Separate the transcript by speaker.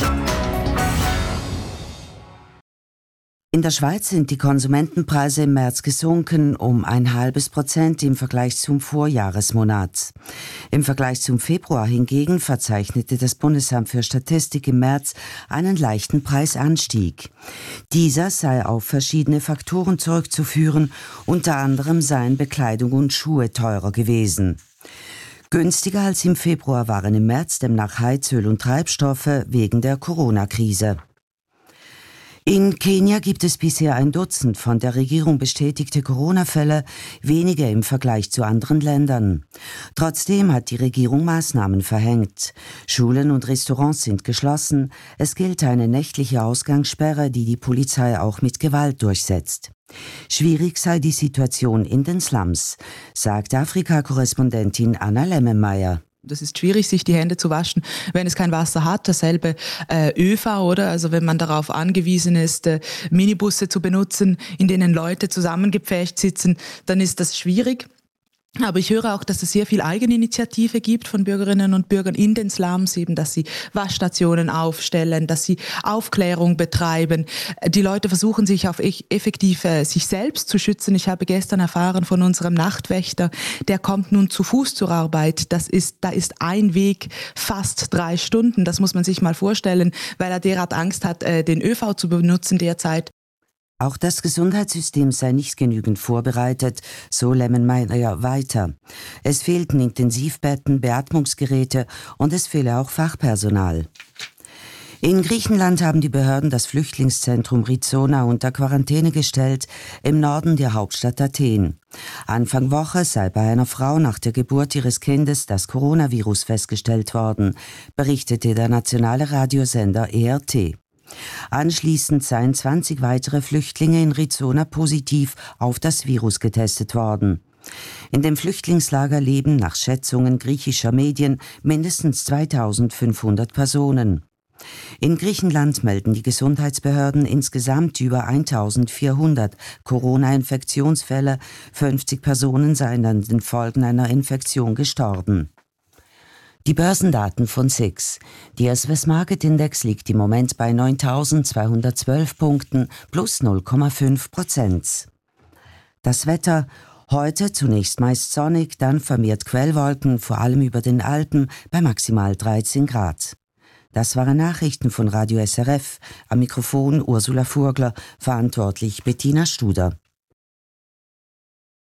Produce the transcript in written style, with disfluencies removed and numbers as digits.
Speaker 1: In der Schweiz sind die Konsumentenpreise im März gesunken um 0,5% im Vergleich zum Vorjahresmonat. Im Vergleich zum Februar hingegen verzeichnete das Bundesamt für Statistik im März einen leichten Preisanstieg. Dieser sei auf verschiedene Faktoren zurückzuführen, unter anderem seien Bekleidung und Schuhe teurer gewesen. Günstiger als im Februar waren im März demnach Heizöl und Treibstoffe wegen der Corona-Krise. In Kenia gibt es bisher 1 Dutzend von der Regierung bestätigte Corona-Fälle, weniger im Vergleich zu anderen Ländern. Trotzdem hat die Regierung Maßnahmen verhängt. Schulen und Restaurants sind geschlossen. Es gilt eine nächtliche Ausgangssperre, die die Polizei auch mit Gewalt durchsetzt. Schwierig sei die Situation in den Slums, sagt Afrika-Korrespondentin Anna Lemmenmeier.
Speaker 2: Das ist schwierig, sich die Hände zu waschen, wenn es kein Wasser hat. Dasselbe ÖV, oder? Also wenn man darauf angewiesen ist, Minibusse zu benutzen, in denen Leute zusammengepfercht sitzen, dann ist das schwierig. Aber ich höre auch, dass es sehr viel Eigeninitiative gibt von Bürgerinnen und Bürgern in den Slums, eben, dass sie Waschstationen aufstellen, dass sie Aufklärung betreiben. Die Leute versuchen sich auf effektiv sich selbst zu schützen. Ich habe gestern erfahren von unserem Nachtwächter, der kommt nun zu Fuß zur Arbeit. Da ist ein Weg fast 3 Stunden. Das muss man sich mal vorstellen, weil er derart Angst hat, den ÖV zu benutzen derzeit.
Speaker 1: Auch das Gesundheitssystem sei nicht genügend vorbereitet, so Lemmenmeier weiter. Es fehlten Intensivbetten, Beatmungsgeräte und es fehle auch Fachpersonal. In Griechenland haben die Behörden das Flüchtlingszentrum Rizona unter Quarantäne gestellt, im Norden der Hauptstadt Athen. Anfang Woche sei bei einer Frau nach der Geburt ihres Kindes das Coronavirus festgestellt worden, berichtete der nationale Radiosender ERT. Anschließend seien 20 weitere Flüchtlinge in Rizona positiv auf das Virus getestet worden. In dem Flüchtlingslager leben nach Schätzungen griechischer Medien mindestens 2500 Personen. In Griechenland melden die Gesundheitsbehörden insgesamt über 1400 Corona-Infektionsfälle, 50 Personen seien an den Folgen einer Infektion gestorben. Die Börsendaten von SIX. Der Swiss Market Index liegt im Moment bei 9.212 Punkten plus 0,5%. Das Wetter: heute zunächst meist sonnig, dann vermehrt Quellwolken, vor allem über den Alpen bei maximal 13 Grad. Das waren Nachrichten von Radio SRF. Am Mikrofon Ursula Furgler, verantwortlich Bettina Studer.